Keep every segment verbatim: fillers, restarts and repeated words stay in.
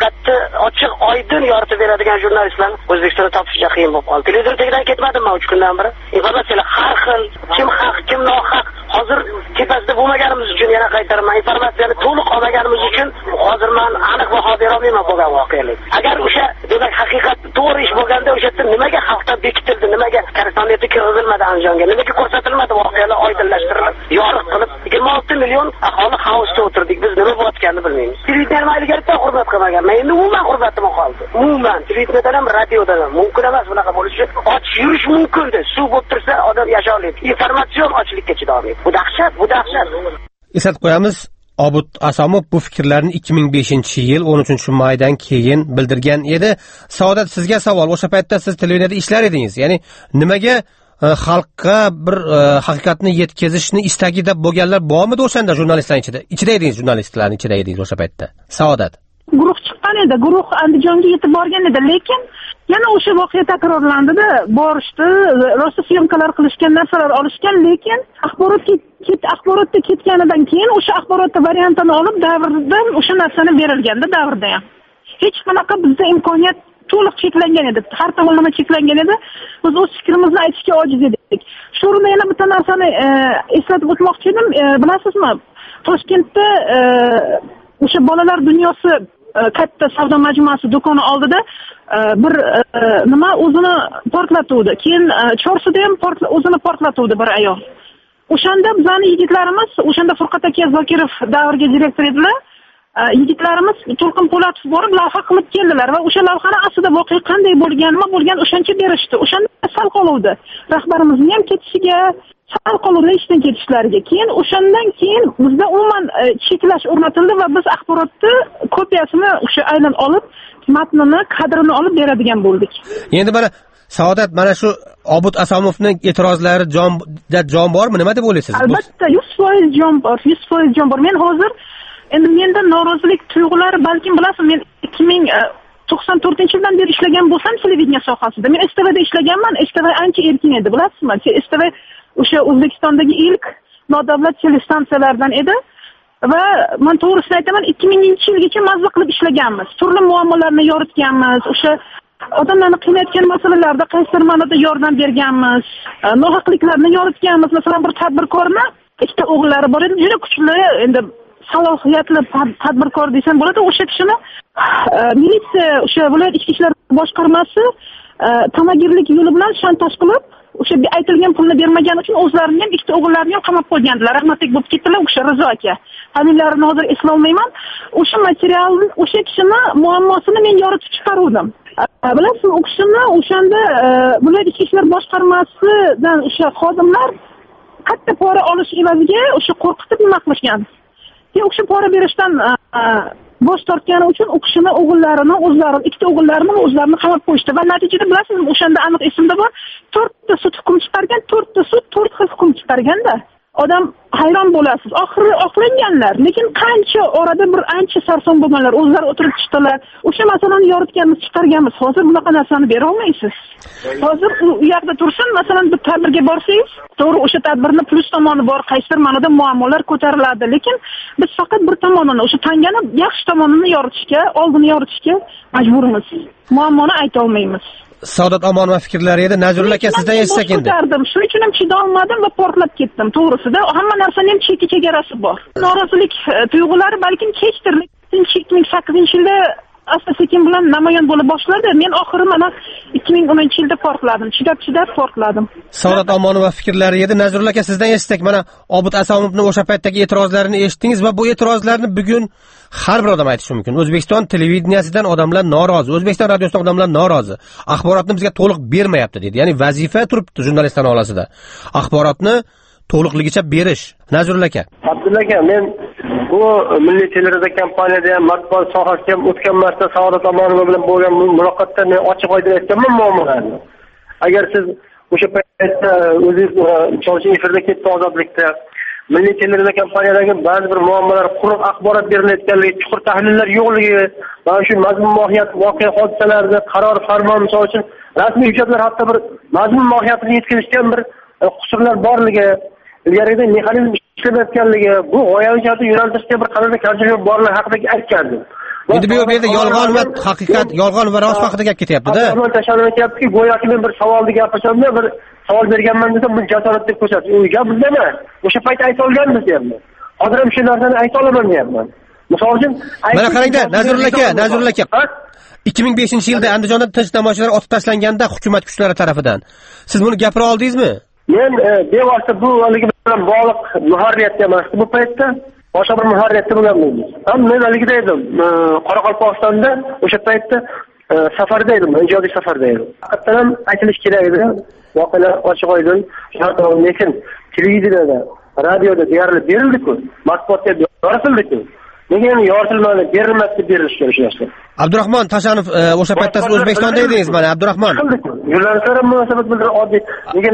haqiqatni ochiq oydin yoritib beradigan jurnalistlarni O'zbekistonda topish juda qiyin bo'lib qoldi. Televizordagidan ketmadim men uch kundan beri. Informatsiyalar har xil, kim haq, kim nohaq. Hozir tepasida bo'lmaganimiz uchun yana qaytaraman, informatsiyani to'liq olmaganimiz uchun hozir men aniq baho bera olmayman bo'lgan voqealik. Agar o'sha demak haqiqat to'g'ri ish bo'lganda o'sha yerda nimaga xalqdan bekitildi, nimaga korrespondentga kirgizilmadi Andijonga, nimaga ko'rsatilmadi voqealar oydinlashtirilib, yoriq qilib yigirma olti million aholi xavfda o'tirdik. Biz nima bo'layotganini bilmaymiz. Twitter mayligarda hurmat qilmagan. Men endi umuman hurmatim qoldi. Umuman Twitterdan ham, radiodan ham mumkin emas bunaqa bo'lishi. Ochiq yurish mumkin-da. Suv bo'lib tursa odam yasha olmaydi. Informatsion ochlikka chidolmaydi. Bu dahshat, bu dahshat. Eslatib qo'yamiz, Obod Asomov bu fikrlarni ikki ming beshinchi yil o'n uchinchi maydan keyin bildirgan edi. Saodat, sizga savol. O'sha paytda siz televideniyada ishlar edingiz. Ya'ni nimaga xalqqa bir haqiqatni yetkazishni istagida bo'lganlar bormidi o'shanda jurnalistlar ichida? Ichida edingiz, jurnalistlarning ichida edingiz o'sha paytda. Saodat. Guruh chiqqan edi, guruh Andijonga yetib borgan edi, lekin yana o'sha voqea takrorlandida, borishdi, rosa syomkalar qilishgan, narsalar olishgan, lekin axborotga ket axborotda ketganidan keyin o'sha axborotda variantini olib davrdan o'sha narsani berilganda davrda ham hech qanaqa bizda imkoniyat to'liq cheklangan edi, har tomonlama cheklangan edi. Biz o'z fikrimizni aytishga ojiz edik. Shu o'rinda yana bitta narsani eslatib o'tmoqchi edim. Bilasizmi, Toshkentda o'sha bolalar dunyosi katta savdo majmuasi do'koni oldida bir nima o'zini portlatuvdi. Keyin Chorsida ham o'zini portlatuvdi bir ayol. O'shanda bizning yigitlarimiz, o'shanda Furqat aka Zokirov davrga direktor edilar. Yigitlarimiz To'lqin Po'latov borib lavha qilib keldilar va o'sha lavhani aslida voqea qanday bo'lgan, nima bo'lgan o'shancha berishdi. O'shanda sal qoluvdi. Rahbarimizning ham ketishiga, sal qoluvdi ishdan ketishlariga. Keyin o'shandan keyin bizda umuman cheklash o'rnatildi va biz axborotni kopiyasini o'sha aynan olib, matnini, kadrini olib beradigan bo'ldik. Endi mana Saodat, mana shu Obod Asomovning e'tirozlari jonda jon bormi? Nima deb o'ylaysiz? Albatta yuz foiz jon bor, yuz foiz jon bor. Men hozir endi menda norozilik tuyg'ulari, balkim bilasiz, men ikki ming to'qson to'rtinchi yildan beri ishlagan bo'lsam televideniya sohasida. Men S T Vda ishlaganman. S T V ancha erkin edi, bilasizmi? S T V o'sha O'zbekistondagi ilk nodavlat telestansiyalardan edi. Va men to'g'risini aytaman, ikki minginchi yilgacha mazza qilib ishlaganmiz. Turli muammolarni yoritganmiz. O'sha odamlarni qiynayotgan masalalarda qaysidir ma'noda yordam berganmiz. Nohaqliklarni yoritganmiz. Masalan, bir tadbirkorni ikkita o'g'illari bor edi, juda kuchli, endi salohiyatli tadbirkor desam bo'ladi. O'sha kishini militsiya, o'sha viloyat ichki ishlar boshqarmasi tamagirlik yo'li bilan shantaj qilib, o'sha aytilgan pulni bermagani uchun o'zlarini ham, ikkita o'g'illarini ham qamab qo'ygandilar. Rahmatlik bo'lib ketdilar o'sha Rizo aka. Familiyalarini hozir eslolmayman. O'sha materialni, o'sha kishini muammosini men yoritib chiqaruvdim. Bilasizmi, u kishini o'shanda viloyat ichki ishlar boshqarmasidan o'sha xodimlar katta pora olish evaziga o'sha qo'rqitib nima qilishgan. Keyin o'sha pora berishdan bosh tortgani uchun u kishini o'g'illarini, o'zlarini, ikkita o'g'illarini o'zlarini qamab qo'yishdi va natijada bilasizmi, o'shanda aniq esimda bor, to'rtta sud hukm chiqargan, to'rtta sud to'rt xil hukm chiqarganda odam hayron bo'lasiz. Oxiri oqlanganlar, lekin qancha orada bir ancha sarson bo'lganlar, o'zlari o'tirib chiqdilar. O'sha masalani yoritganmiz, chiqarganmiz. Hozir bunaqa narsani bera olmaysiz. Hozir u yoqda tursin, masalan, bir tadbirga borsangiz, to'g'ri o'sha tadbirni plus tomoni bor, qaysidir ma'noda muammolar ko'tariladi, lekin biz faqat bir tomonini, o'sha tangani yaxshi tomonini yoritishga, oldini yoritishga majburmiz. Muammoni ayta olmaymiz. Saodat Omonova fikrlari edi. Nazrullo aka, sizdan eshitsak endi. Shuning uchun ham chidolmadim va portlab ketdim, to'g'risida. Hamma narsaning ham cheki chegarasi bor. Norozilik tuyg'ulari balkim kechdir. ikki ming sakkizinchi yilda asta-sekin bilan namoyon bo'la boshladi. Men oxiri mana ikki ming o'ninchi yilda portladim. Chidab-chidab portladim. Saodat Omonova fikrlari edi. Nazrullo aka, sizdan eshitsak, mana Obod Asomovning o'sha paytdagi e'tirozlarini eshitdingiz va bu e'tirozlarni bugun har bir odam aytishi mumkin. O'zbekiston televideniyasidan odamlar norozi, O'zbekiston radiosidan odamlar norozi. Axborotni bizga to'liq bermayapti dedi. Ya'ni vazifa turibdi jurnalistlar olasida. Axborotni to'liqligicha berish. Nazrullo aka. Abdulla aka, men bu milliy televideniya kompaniyada ham, matbuot sohasida ham o'tgan marta Saodat Omonova bilan bo'lgan muloqotda men ochiq oydin aytganman muammolarni. Agar siz o'sha paytda o'zingiz Chorchi efirda ketdi Ozodlikda milliy televideniya kompaniyadagi ba'zi bir muammolar, quruq axborot berilayotganligi, chuqur tahlillar yo'qligi, mana shu mazmun mohiyat voqea hodisalarida qaror farmon misol uchun rasmiy hujjatlar hatto bir mazmun mohiyatini yetkazishgan bir qusurlar borligi, ilgarida mexanizm ishlamayotganligi, bu g'oyaviy yo'nalishga bir qanday kamchilik borligi haqida aytgandim. endi bu yerda yolg'on va haqiqat, yolg'on va rost haqida gap ketyapti-da. Abdurahmon tashlanayaptiki, go'yoki men bir savolni gapirsamda, bir savol berganman desam, buni jasorat deb ko'rsatdi. U gap bunda emas. O'sha payt ayta olganmiz deyapman. Hozir ham shu narsani ayta olaman deyapman. Misol uchun, mana qarangda, Nazrullo aka, Nazrullo aka. ikki ming beshinchi yilda Andijonda tinch namoyishchilar otib tashlanganda hukumat kuchlari tomonidan siz buni gapira oldingizmi? Men bevosita bu haligi bilan bog'liq muharriyatda emas, bu paytda boshqa bir muharriyatda bo'lganman. Ham men haligida edim. Qoraqalpog'istonda o'sha paytda safarda edim, ijodiy safarda edim. Haqiqatan ham aytilish kerak edi. Voqealar ochiq oydin, lekin televideniyada, radioda deyarli berildi-ku, matbuotga yoritildi-ku. Nega endi yoritilmadi, berilmadi deb berilishi kerak shu narsa. Abdurahmon Tashanov o'sha paytda siz O'zbekistonda edingiz, mana Abdurahmon. Jurnalistlar ham munosabat bildirib oddiy, lekin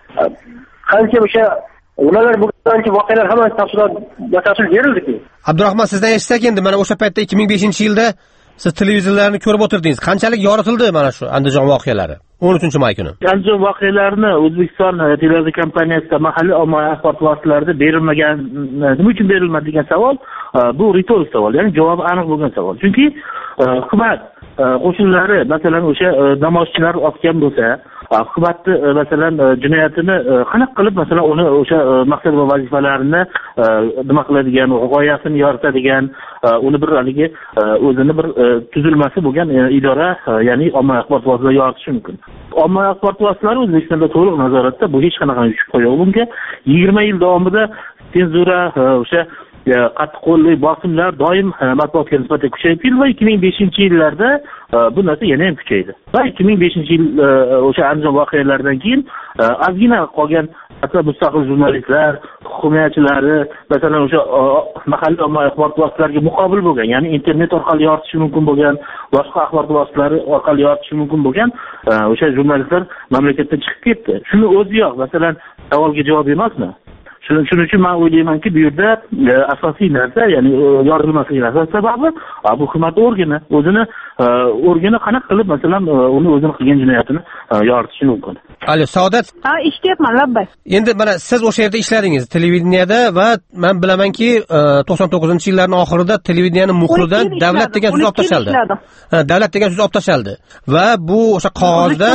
qancha o'sha nimalar bo'lganki voqealar hammasi tafsilot batafsil berildi-ku. Abdurahmon sizdan eshitsak endi mana o'sha paytda ikki ming beshinchi yilda siz televizorlarni ko'rib o'tirdingiz. Qanchalik yoritildi mana shu Andijon voqealari? o'n uchinchi may kuni. Andijon voqealarini O'zbekiston televizion kompaniyasida mahalliy ommaviy axborot vositalarida berilmagan, nima uchun berilmadi degan savol, bu ritorik savol, ya'ni javobi aniq bo'lgan savol. Chunki hukumat qo'shinlari masalan o'sha namoyishchilar otgan bo'lsa, hukumatni masalan jinoyatini qanaqa qilib masalan uni o'sha maqsad va vazifalarini nima qiladigan, g'oyasini yoritadigan, uni bir haligi o'zini bir tuzilmasi bo'lgan idora, ya'ni ommaviy axborot vositalari yoritishi mumkin. Ommaviy axborot vositalari O'zbekistonda to'liq nazoratda, bu hech qanaqa shubha yo'q bunga. yigirma yil davomida senzura, o'sha qattiqqo'llik, bosimlar doim matbuotga nisbatan kuchayib keldi va ikki ming beshinchi yillarda bu narsa yana ham kuchaydi. Va ikki ming beshinchi yil o'sha Andijon voqealaridan keyin ozgina qolgan hatto mustaqil jurnalistlar, hukumatchilari, masalan o'sha mahalliy ommaviy axborot vositalariga muqobil bo'lgan, ya'ni internet orqali yoritishi mumkin bo'lgan, boshqa axborot vositalari orqali yoritishi mumkin bo'lgan o'sha jurnalistlar mamlakatdan chiqib ketdi. Shuni o'zi yo'q, masalan, savolga javob emasmi? Shuning uchun men o'ylaymanki, bu yerda asosiy narsa, ya'ni yoritilmasligi asosiy sababi bu hukumat organi, o'zini organi qanaqa qilib masalan uni o'zini qilgan jinoyatini yoritishi mumkin. Alo, Saodat. Ha, eshityapman, labbay. Endi mana siz o'sha yerda ishladingiz, televideniyada, va men bilamanki to'qson to'qqizinchi yillarning oxirida televideniyaning muhridan davlat degan so'z olib tashlandi. Ha, davlat degan so'z olib tashlandi. Va bu o'sha qog'ozda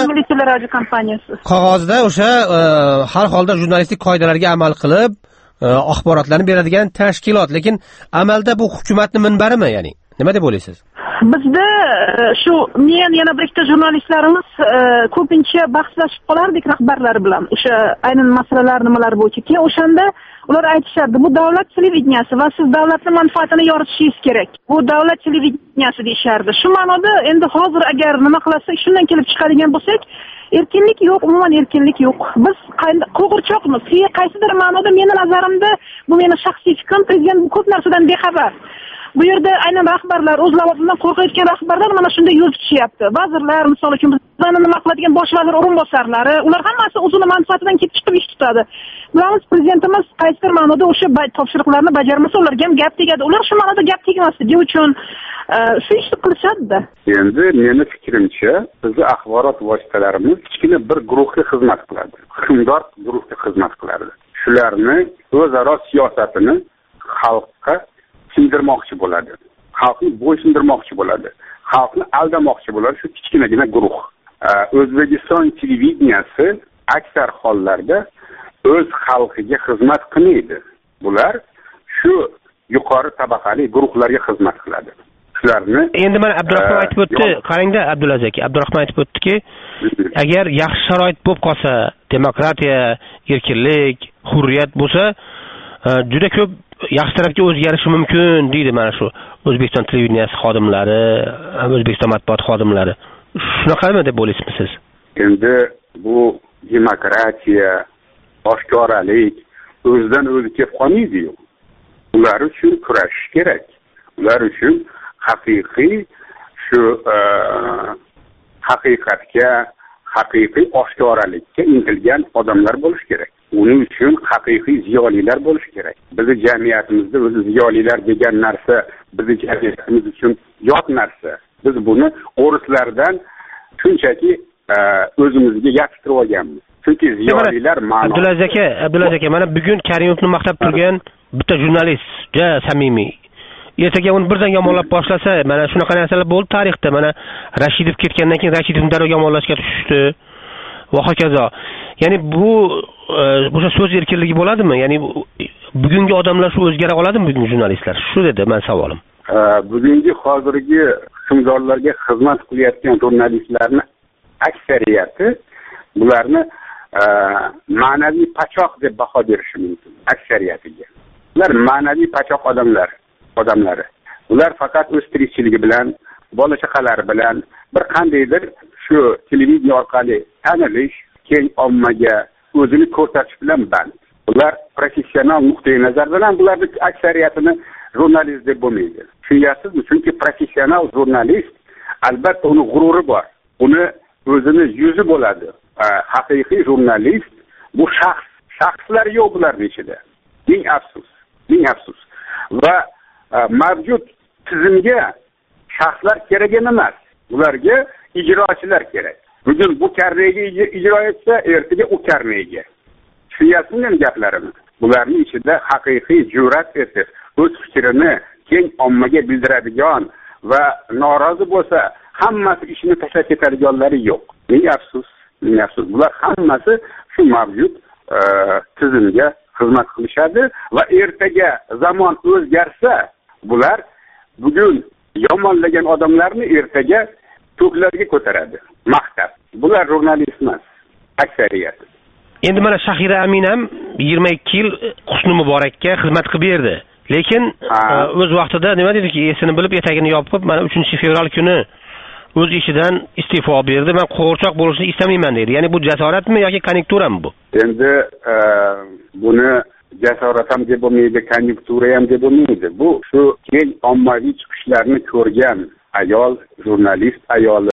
qog'ozda o'sha har holda jurnalistik qoidalarga amal qilib axborotlarni beradigan tashkilot, lekin amalda bu hukumatning minbarimi, ya'ni nima deb o'ylaysiz? Bizda shu men yana bir ikkita jurnalistlarimiz ko'pincha bahslashib qolardik rahbarlar bilan o'sha aynan masalalar nimalar bo'yicha. Keyin o'shanda ular aytishardi, bu davlat televideniyasi va siz davlatning manfaatini yoritishingiz kerak. Bu davlat televideniyasi deyishardi. Shu ma'noda endi hozir agar nima qilasak, shundan kelib chiqadigan bo'lsak, erkinlik yo'q, umuman erkinlik yo'q. Biz qo'g'irchoqmiz. Qaysidir ma'noda meni nazarimda, bu meni shaxsiy fikrim, prezident ko'p narsadan bexabar. Bu yerda aynan rahbarlar, o'z lavozimidan qo'rqayotgan rahbarlar mana shunday yo'l tutishyapti. Vazirlar, misol uchun bizlarni nima qiladigan bosh vazir o'rinbosarlari, ular hammasi o'zini manfaatidan kelib chiqib ish tutadi. Bilamiz, prezidentimiz qaysidir ma'noda o'sha topshiriqlarni bajarmasa, ularga ham gap tegadi. Ular shu ma'noda gap tegmasligi uchun shu ishni qilishadi-da. Endi meni fikrimcha, bizning axborot vositalarimiz kichkina bir guruhga xizmat qiladi. Hukmdor guruhga xizmat qiladi. Shularni o'zaro siyosatini xalqqa sindirmoqchi bo'ladi. Xalqni bo'ysundirmoqchi bo'ladi. Xalqni aldamoqchi bo'ladi shu kichkinagina guruh. O'zbekiston televideniyasi aksar hollarda o'z xalqiga xizmat qilmaydi. Bular shu yuqori tabaqali guruhlarga xizmat qiladi. Shularni endi mana Abdurahmon aytib o'tdi, qarangda Abdulaziz aka, Abdurahmon aytib o'tdiki, agar yaxshi sharoit bo'lib qolsa, demokratiya, erkinlik, hurriyat bo'lsa, juda ko'p yaxshi tarafga o'zgarishi mumkin deydi mana shu O'zbekiston televideniyasi xodimlari, O'zbekiston matbuot xodimlari. Shunaqami deb o'ylaysizmi siz? Endi bu demokratiya, oshkoralik o'zidan o'zi kelib qolmaydi-yu. Ular uchun kurashish kerak. Ular uchun haqiqiy shu haqiqatga, haqiqiy oshkoralikka intilgan odamlar bo'lish kerak. Uning uchun haqiqiy ziyolilar bo'lish kerak. Bizning jamiyatimizda o'zi ziyolilar degan narsa bizning jamiyatimiz uchun yot narsa. Biz buni o'rislardan shunchaki o'zimizga yapishtirib olganmiz. Chunki ziyolilar ma'no. Abdulaziz aka, Abdulaziz aka, mana bugun Karimovni maqtab turgan bitta jurnalist, juda samimiy ertaga uni birdan yomonlab boshlasa, mana shunaqa narsalar bo'ldi tarixda. Mana Rashidov ketgandan keyin Rashidovni daryo yomonlashga tushdi va hokazo. Ya'ni bu o'sha so'z erkinligi bo'ladimi? Ya'ni bugungi odamlar shu o'zgara oladimi, bugungi jurnalistlar? Shu dedi men savolim. Bugungi hozirgi hukmdorlarga xizmat qilayotgan jurnalistlarning aksariyati bularni ma'naviy pachoq deb baho berish mumkin. Aksariyatiga. Ular ma'naviy pachoq odamlar, odamlari. Ular faqat o'z tirikchiligi bilan, bola chaqalari bilan bir qandaydir shu televideniya orqali tanilish, keng ommaga o'zini ko'rsatish bilan band. Ular professional nuqtai nazar bilan bularning aksariyatini jurnalist deb bo'lmaydi. Tushunyapsizmi? Chunki professional jurnalist albatta uni g'ururi bor. Uni o'zini yuzi bo'ladi. Haqiqiy jurnalist bu shaxs, shaxslar yo'q bularning ichida. Ming afsus, ming afsus. Va mavjud tizimga shaxslar kerak emas. Ularga ijrochilar kerak. Bugun bu karnega ijro etsa, ertaga u karnega. Tushunyapsizmi gaplarimni? Bularning ichida haqiqiy jur'at etib, o'z fikrini keng ommaga bildiradigan va norozi bo'lsa, hammasi ishini tashlab ketadiganlari yo'q. Ming afsus, ming afsus. Bular hammasi shu mavjud tizimga xizmat qilishadi va ertaga zamon o'zgarsa, bular bugun yomonlagan odamlarni ertaga to'plarga ko'taradi, maqtab. Bular jurnalist emas, aksariyat. Endi mana Shahira Amin ham yigirma ikki yil Husni Muborakka xizmat qilib berdi. Lekin o'z vaqtida nima dediki, esini bilib etagini yopib, mana uchinchi fevral kuni o'z ishidan iste'fo berdi. Men qo'g'irchoq bo'lishni istamayman dedi. Ya'ni bu jasoratmi yoki konjunkturami bu? Endi buni jasorat ham deb bo'lmaydi, konjunktura ham deb bo'lmaydi. Bu shu keng ommaviy chiqishlarni ko'rgan ayol, jurnalist ayol